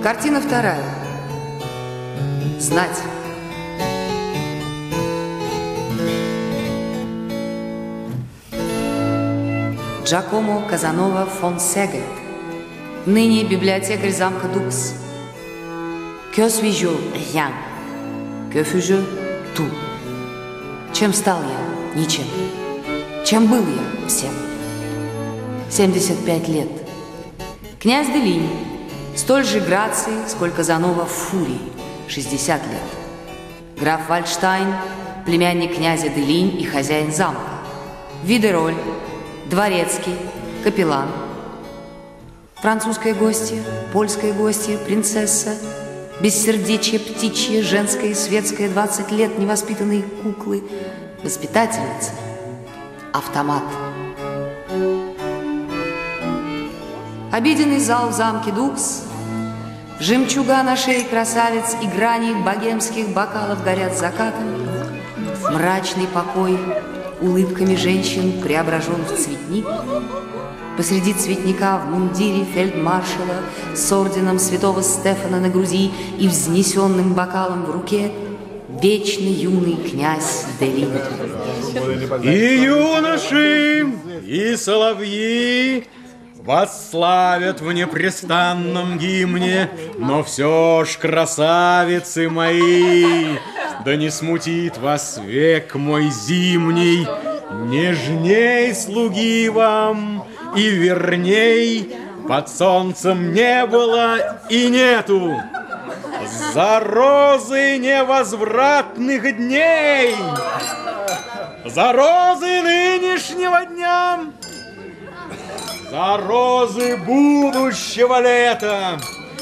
Картина вторая. Знать. Джакомо Казанова фон Сегет, ныне библиотекарь замка Дукс. Que suis-je? Rien. Que fus-je? Tout. Чем стал я? Ничем. Чем был я? Всем. 75 лет. Князь Делинь, столь же грации, сколько Казанова фурии, 60 лет. Граф Вальштайн, племянник князя Делинь и хозяин замка. Видероль, дворецкий, капеллан. Французское гостье, польское гостье, принцесса, бессердечие птичье, женское и светское, 20 лет, невоспитанные куклы, воспитательница, автомат. Обеденный зал в замке Дукс, жемчуга на шее красавиц и грани богемских бокалов горят закатом. Мрачный покой улыбками женщин преображен в цветник. Посреди цветника в мундире фельдмаршала с орденом святого Стефана на груди и взнесенным бокалом в руке вечно юный князь Делинь. И юноши, и соловьи восславят в непрестанном гимне, но все ж, красавицы мои, да не смутит вас век мой зимний, нежней слуги вам и верней под солнцем не было и нету. За розы невозвратных дней, за розы нынешнего дня, за розы будущего лета,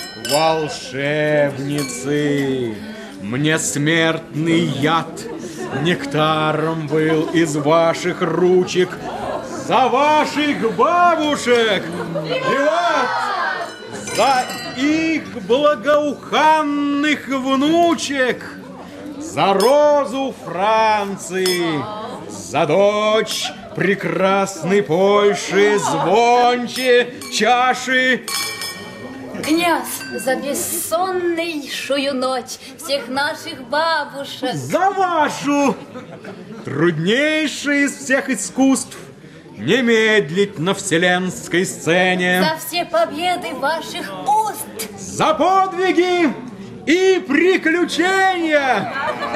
волшебницы, мне смертный яд нектаром был из ваших ручек, за ваших бабушек, и вот за их благоуханных внучек, за розу Франции, за дочь прекрасной Польши, звонче чаши. Князь, за бессоннейшую ночь всех наших бабушек. За вашу, труднейшее из всех искусств, не медлить на вселенской сцене. За все победы ваших уст. За подвиги и приключения.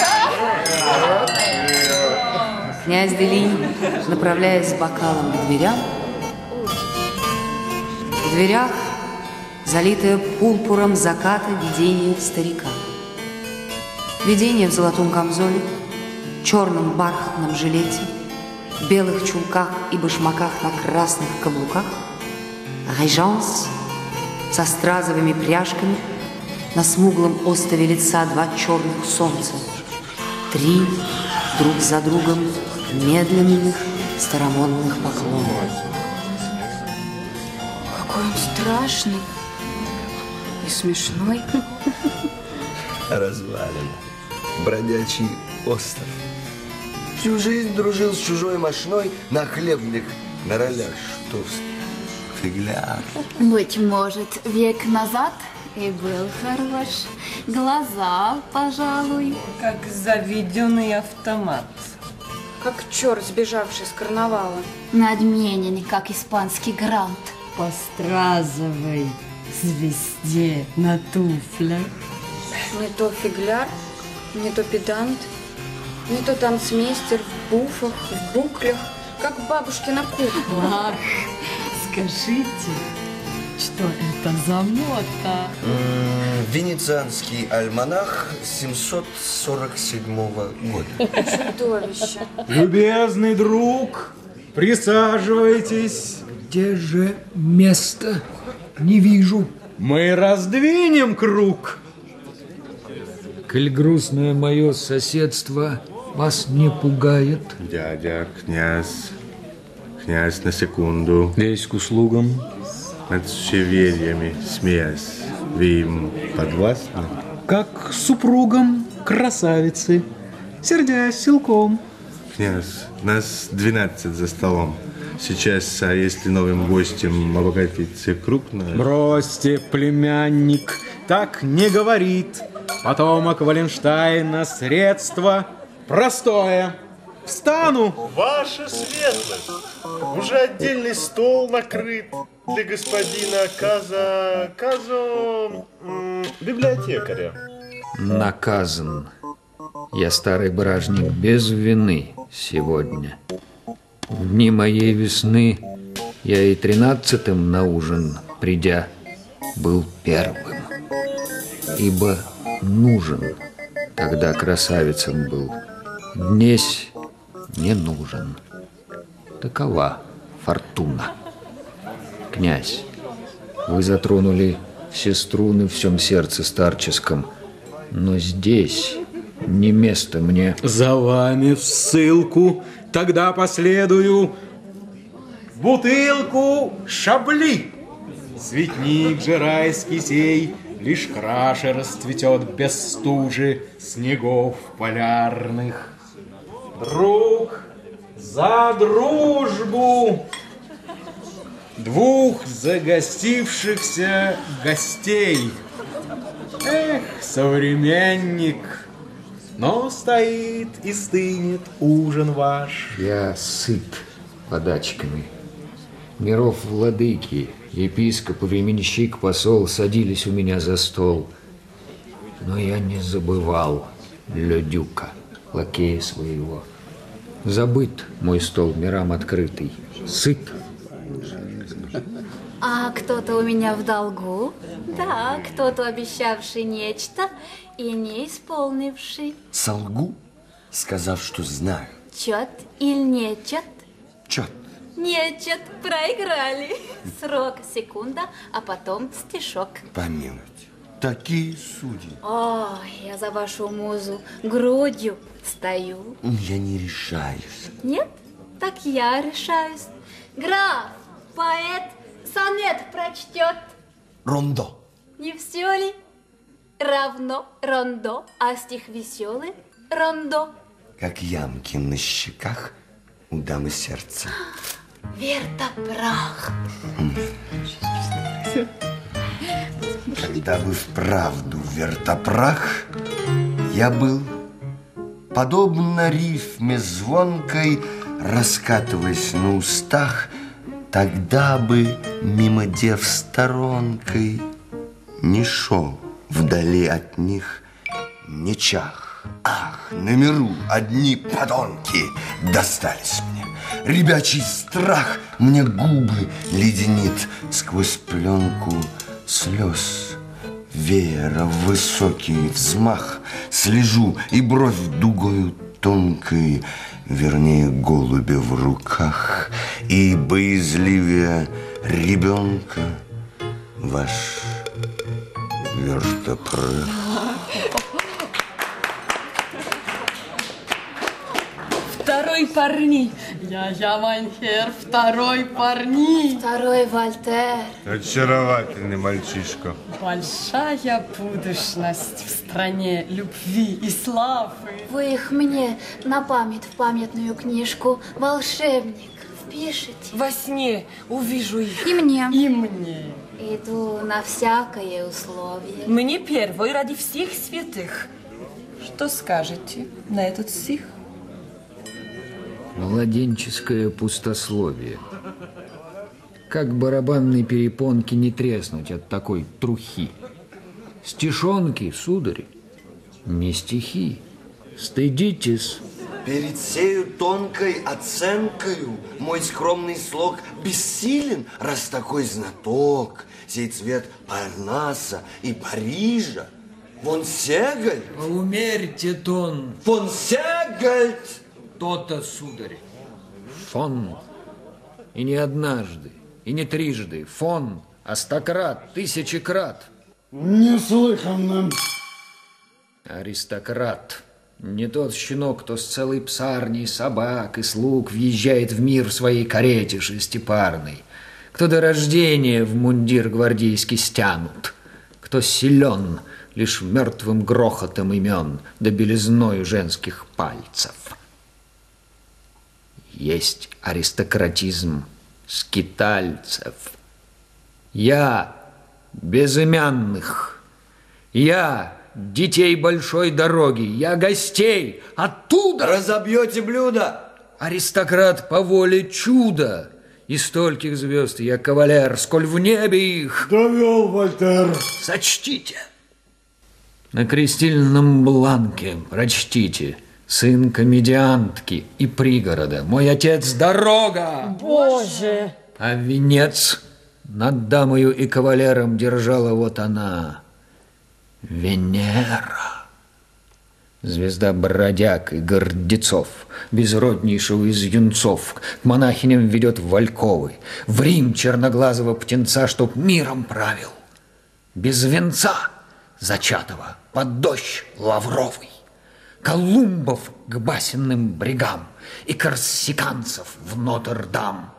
Князь Делинь, направляясь с бокалом к дверям, в дверях залитое пурпуром заката видение старика. Видение в золотом камзоле, черном бархатном жилете, белых чулках и башмаках на красных каблуках, режанс со стразовыми пряжками, на смуглом остове лица два черных солнца, три друг за другом медленных старомодных поклонов. Какой он страшный и смешной. Развалин. Бродячий остров. Всю жизнь дружил с чужой мошной на хлебных, на ролях шутовских. Фигляр. Быть может, век назад и был хорош. Глаза, пожалуй. Как заведенный автомат. Как черт, сбежавший с карнавала. Надменен, как испанский грант. По стразовой звезде на туфлях. Не то фигляр, не то педант, не то танцмейстер в буфах, в буклях, как бабушкина кукла. Ах, скажите, что это за мота? Венецианский альманах 747 года. Чудовище. Любезный друг, присаживайтесь. Где же место? Не вижу. Мы раздвинем круг. Коль грустное мое соседство вас не пугает? Дядя, князь на секунду. Весь к услугам. Над щеверьями, смеясь, вы им подвластны? Как супругам красавицы, сердясь силком. Князь, нас 12 за столом. Сейчас, а если новым гостем обогатится крупно? Бросьте, племянник, так не говорит. Потомок Валенштейна средство простое. Встану. Ваша светлость, уже отдельный стол накрыт для господина библиотекаря. Наказан. Я старый бражник без вины сегодня. В дни моей весны я и 13-м на ужин, придя, был первым. Ибо нужен, тогда красавицам был. Днесь не нужен. Такова фортуна. Князь, вы затронули все струны в всем сердце старческом, но здесь не место мне. За вами в ссылку, тогда последую бутылку шабли. Цветник же райский сей лишь краше расцветет без стужи снегов полярных. Друг за дружбу двух загостившихся гостей. Эх, современник, но стоит и стынет ужин ваш. Я сыт подачками. Миров владыки, епископ, временщик, посол садились у меня за стол. Но я не забывал Лёдюка, лакея своего. Забыт мой стол мирам открытый, сыт. А кто-то у меня в долгу? Да, кто-то обещавший нечто и не исполнивший. Солгу, сказав, что знаю. Чет или нечет? Чет. Нечет, проиграли. Срок секунда, а потом стишок. Помилуйте, такие судьи. Ой, я за вашу музу грудью стою. Я не решаюсь. Нет? Так я решаюсь. Граф, поэт, сонет прочтет. Рондо. Не все ли? Равно рондо, а стих веселый рондо. Как ямки на щеках у дамы сердца. Вертопрах. Когда бы вправду вертопрах, я был, подобно рифме звонкой, раскатываясь на устах, тогда бы мимо дев сторонкой не шел вдали от них, не чах. Ах, на миру одни подонки достались мне. Ребячий страх мне губы леденит сквозь пленку слез. Веера в высокий взмах слежу, и бровь дугою тонкой, вернее, голубя в руках, и боязливее ребенка ваш вертопрах. Второй парни. Я Майнхер, второй парни. Второй Вольтер. Очаровательный мальчишка. Большая будущность в стране любви и славы. Вы их мне на память в памятную книжку «Волшебник» впишите. Во сне увижу их. И мне. И мне. Иду на всякое условие. Мне первый ради всех святых. Что скажете на этот стих? Младенческое пустословие. Как барабанные перепонки не треснуть от такой трухи? Стишонки, сударь, не стихи. Стыдитесь. Перед сею тонкой оценкою мой скромный слог бессилен, раз такой знаток, сей цвет Парнаса и Парижа. Фон Сегаль. Умерьте тон. Фон Сегальд. То-то, сударь. Фон. И не однажды, и не трижды. Фон, а стократ, тысячекрат. Неслыханно. Аристократ. Не тот щенок, кто с целой псарней собак и слуг въезжает в мир в своей карете шестипарной. Кто до рождения в мундир гвардейский стянут. Кто силен лишь мертвым грохотом имен да белизною женских пальцев. Есть аристократизм скитальцев. Я безымянных, Я детей большой дороги, я гостей оттуда. Разобьете блюдо. Аристократ по воле чуда. И стольких звезд я кавалер, сколь в небе их. Довел, Вольтер. Сочтите. На крестильном бланке прочтите: сын комедиантки и пригорода, мой отец дорога. Боже! А венец над дамою и кавалером держала вот она, Венера. Звезда бродяг и гордецов, безроднейшего из юнцов, к монахиням ведет Вальковы, в Рим черноглазого птенца, чтоб миром правил. Без венца зачатого под дождь лавровый, Колумбов к басенным брегам и корсиканцев в Нотр-Дам.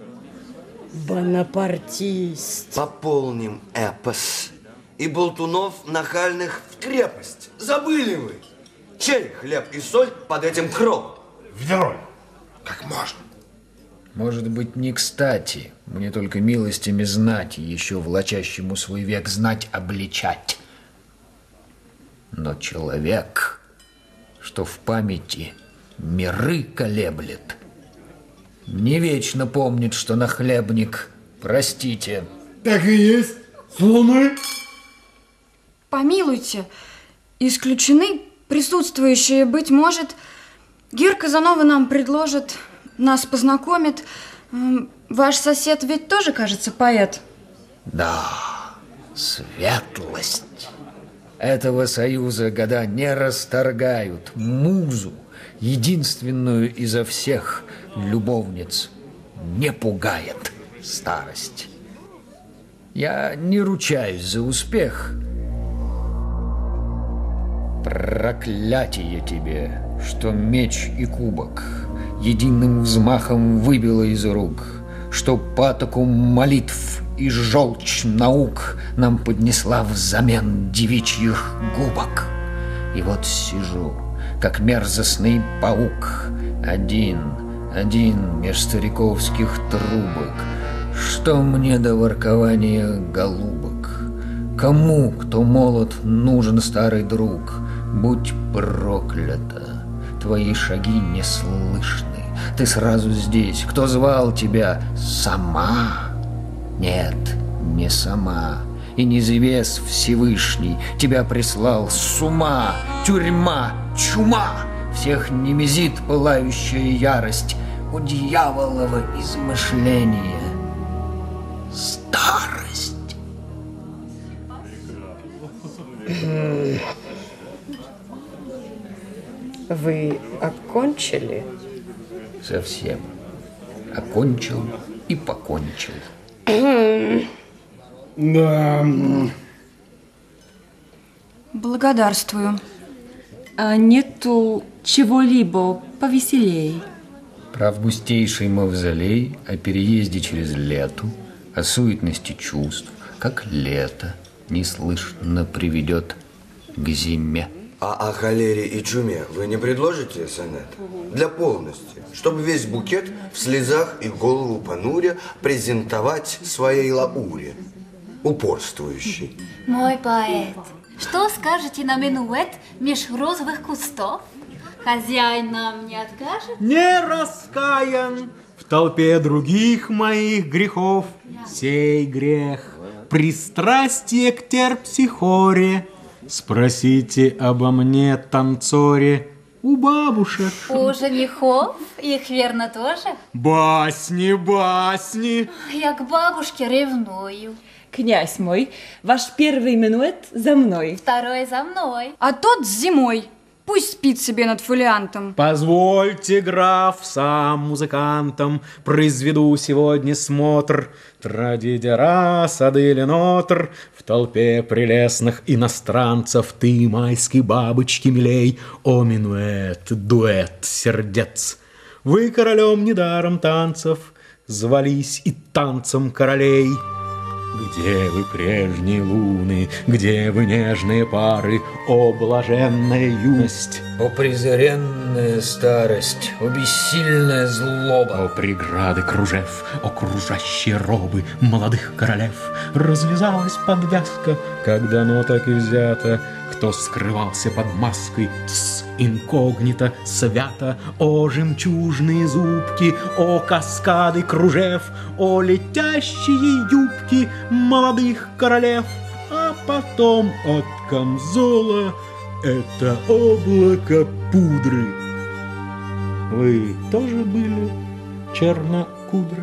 Бонапартист. Пополним эпос. И болтунов нахальных в крепость. Забыли вы? Чей хлеб и соль под этим кровом? Ведрой. Как можно? Может быть, не кстати, мне только милостями знать, еще влачащему свой век знать обличать. Но человек, что в памяти миры колеблет, не вечно помнит, что нахлебник, простите. Так и есть. С луны. Помилуйте, исключены присутствующие, быть может, Гир Казанова нам предложит, нас познакомит. Ваш сосед ведь тоже, кажется, поэт. Да, светлость. Этого союза года не расторгают. Музу, единственную изо всех любовниц, не пугает старость. Я не ручаюсь за успех. Проклятие тебе, что меч и кубок единым взмахом выбило из рук, что патоку молитв и желчь наук нам поднесла взамен девичьих губок. И вот сижу, как мерзостный паук, один меж стариковских трубок. Что мне до воркования голубок? Кому, кто молод, нужен старый друг? Будь проклята, твои шаги не слышны. Ты сразу здесь. Кто звал тебя? Сама? Нет, не сама. И не звез Всевышний тебя прислал с ума. Тюрьма, чума, всех немезит пылающая ярость. У дьяволова измышления старость. Вы окончили? Совсем. Окончил и покончил. Да. Благодарствую. А нету чего-либо повеселей? Про августейший мавзолей, о переезде через лету, о суетности чувств, как лето неслышно приведет к зиме. А о холере и чуме вы не предложите сонет? Для полности, чтобы весь букет в слезах и голову понуря презентовать своей Лауре, упорствующей. Мой поэт, что скажете на минуэт меж розовых кустов? Хозяин нам не откажет? Не раскаян в толпе других моих грехов. Сей грех — пристрастие к терпсихоре. Спросите обо мне, танцоре, у бабушек. У женихов? Их верно тоже? Басни, басни. Я к бабушке ревную. Князь мой, ваш первый минуэт за мной. Второй за мной. А тот с зимой. Пусть спит себе над фолиантом. Позвольте, граф, сам музыкантом произведу сегодня смотр. Традидера, сады Ленотр, в толпе прелестных иностранцев ты, майской бабочки, милей, о минуэт, дуэт сердец. Вы королем недаром танцев звались и танцем королей. Где вы, прежние луны, где вы, нежные пары, о блаженная юность, О презренная старость, о бессильная о злоба. преграды кружев, о кружащие робы молодых королев. Развязалась подвязка, когда нота так и взята. Кто скрывался под маской, инкогнито, свято, о жемчужные зубки, о каскады кружев, о летящие юбки молодых королев. А потом от камзола это облако пудры. Вы тоже были чернокудры?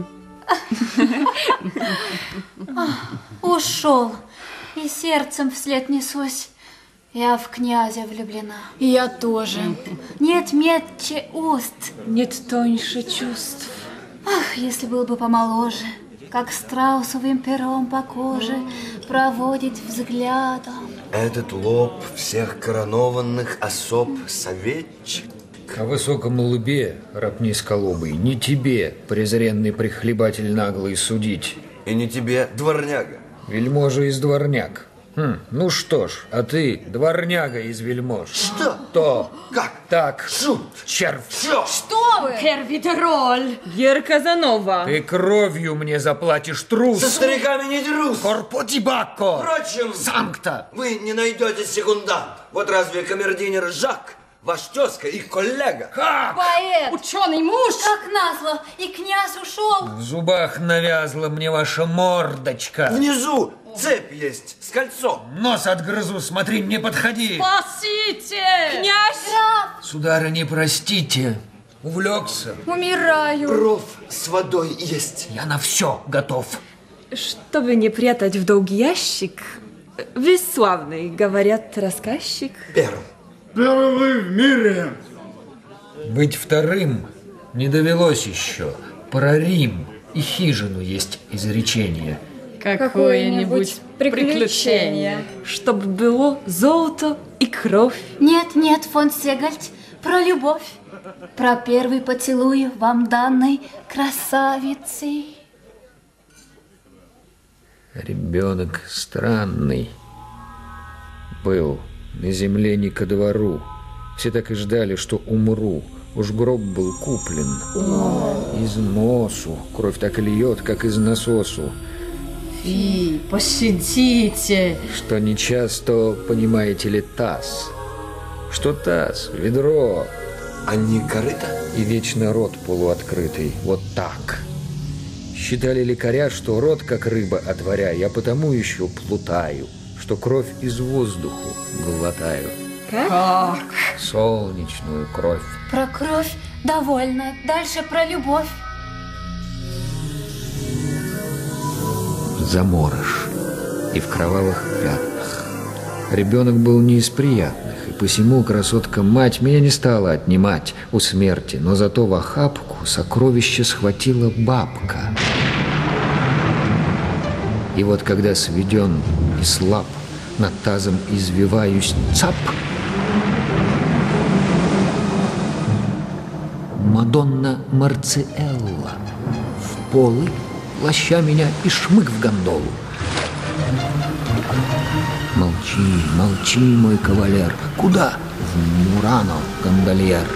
Ушел, и сердцем вслед несусь. Я в князя влюблена. И я тоже. Нет метче уст. Нет тоньше чувств. Ах, если был бы помоложе, как страусовым пером по коже проводить взглядом. Этот лоб всех коронованных особ советчик. О высоком лбе, раб низколобый, не тебе, презренный прихлебатель наглый, судить. И не тебе, дворняга. Вельможа из дворняг. Ну что ж, а ты дворняга из вельмож. Что? То. Как? Так. Шут. Червь. Все. Что вы? Первитероль. Гер Казанова. Ты кровью мне заплатишь, трус. Со стариками не дерусь. Корпо ди бакко. Впрочем, Санкта. вы не найдете секундант. Вот разве камердинер Жак, ваш тезка и коллега? Как? Поэт! Ученый муж. Как назло, и князь ушел. В зубах навязла мне ваша мордочка. Внизу цепь есть с кольцом. Нос отгрызу, смотри, не подходи. Спасите! Князь! Сударыня, простите, увлекся. Умираю. Ров с водой есть. Я на все готов. Чтобы не прятать в долгий ящик, бесславный, говорят, рассказчик. Первым. Первый в мире. Быть вторым не довелось еще. Про Рим и хижину есть изречение. Какое-нибудь приключение. Чтоб было золото и кровь. Нет, нет, фон Сегальд, про любовь. Про первый поцелуй вам данной красавицы. Ребенок странный был, на земле не ко двору. Все так и ждали, что умру. Уж гроб был куплен. Из носу кровь так и льет, как из насосу. Фи, пощадите. Что не часто, понимаете ли, таз. Что таз, ведро. А не корыто? И вечно рот полуоткрытый. Вот так. Считали лекаря, что рот, как рыба отворя, я потому еще плутаю, что кровь из воздуху глотаю. Как? Солнечную кровь. Про кровь довольно. Дальше про любовь. Заморож и в кровавых пятнах. Ребенок был не из приятных, и посему красотка-мать меня не стала отнимать у смерти, но зато в охапку сокровище схватила бабка. И вот когда сведен и слаб, над тазом извиваюсь, цап! Мадонна Марциэлла в полы плаща меня и шмык в гондолу. Молчи, молчи, мой кавалер. Куда? В Мурано, гондольер.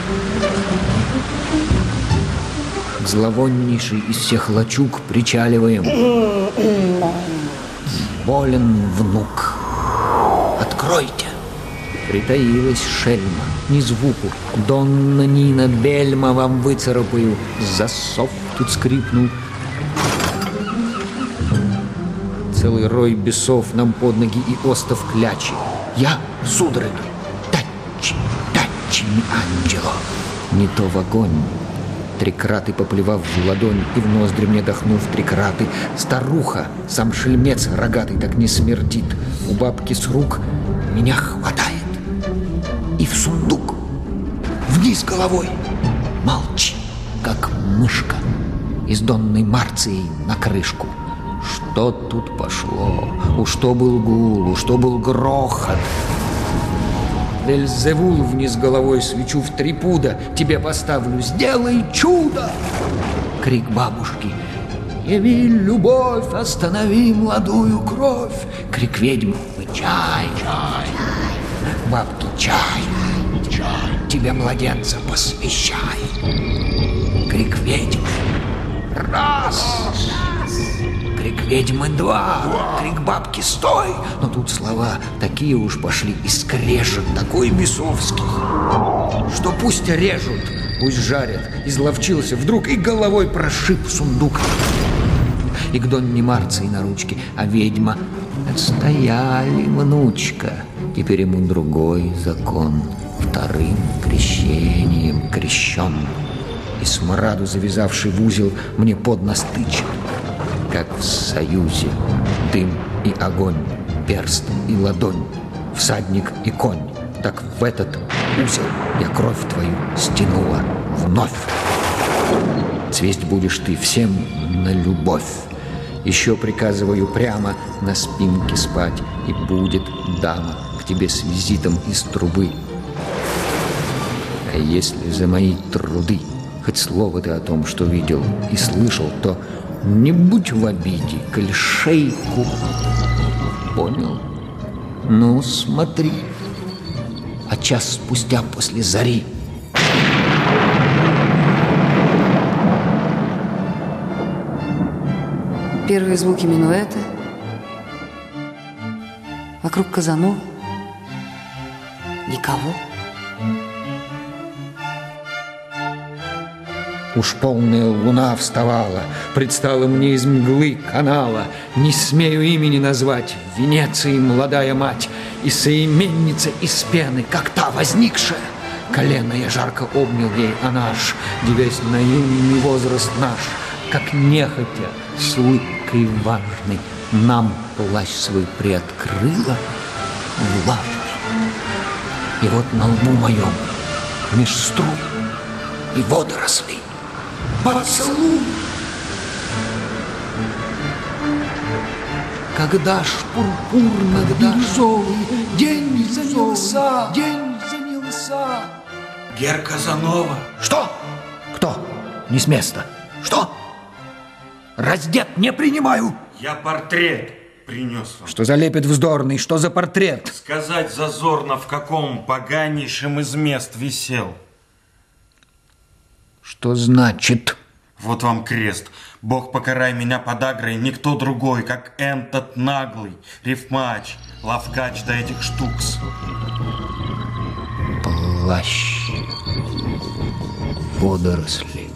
К зловоннейшей из всех лачуг причаливаем. Болен внук. Откройте. Притаилась шельма, ни звуку. Донна Нина Бельма вам выцарапаю. Засов тут скрипнул. Целый рой бесов нам под ноги и остов клячи. Я, сударыни, тачи, Анджело. Не то в огонь. Три краты поплевав в ладонь и в ноздри мне дохнув три краты. Старуха, сам шельмец рогатый так не смердит. У бабки с рук меня хватает. И в сундук. Вниз головой. Молчи, как мышка. Из Донной Марции на крышку. Что тут пошло? У что был гул, у что был грохот? Вельзевул вниз головой свечу в 3 пуда. Тебе поставлю, сделай чудо! Крик бабушки. яви любовь, останови молодую кровь. Крик ведьм, чай, чай, бабки, чай, чай, тебя, младенца, посвящай. Крик ведьм, раз, крик ведьмы, два, крик бабки, стой. Но тут слова такие уж пошли, и скрежет такой бесовский, что пусть режут, пусть жарят. Изловчился вдруг и головой прошиб сундук. И к Донне Марции на ручке, а ведьма отстояли, внучка. Теперь ему другой закон, вторым крещением крещен. И смраду, завязавший в узел, мне под нос тычет, как в союзе дым и огонь, перст и ладонь, всадник и конь. Так в этот узел я кровь твою стянула вновь. Цвесть будешь ты всем на любовь. Еще приказываю прямо на спинке спать, и будет дама к тебе с визитом из трубы. А если за мои труды хоть слово ты о том, что видел и слышал, то не будь в обиде, коль шейку понял. Ну, смотри, а час спустя после зари Первые звуки минуэта. Вокруг Казанова никого. Уж полная луна вставала, предстала мне из мглы канала. Не смею имени назвать, в Венеции молодая мать, и соименница из пены, как та возникшая. Колено я жарко обнял ей, она аж, девясь на юный возраст наш, как нехотя, с улыбкой важной, нам плащ свой приоткрыла влажный. И вот на лбу моем, меж струп и водорослей, поцелуй. Когда ж пурпурно-бирюзовый день занялся, Гер Казанова. Что? Кто? Не с места. Что? Раздет не принимаю. Я портрет принес вам. Что за лепет вздорный? Что за портрет? Сказать зазорно, в каком поганейшем из мест висел. Что значит? Вот вам крест. Бог, покарай меня подагрой, никто другой, как этот наглый рифмач, лавкач до этих штукс. Плащ, водоросли,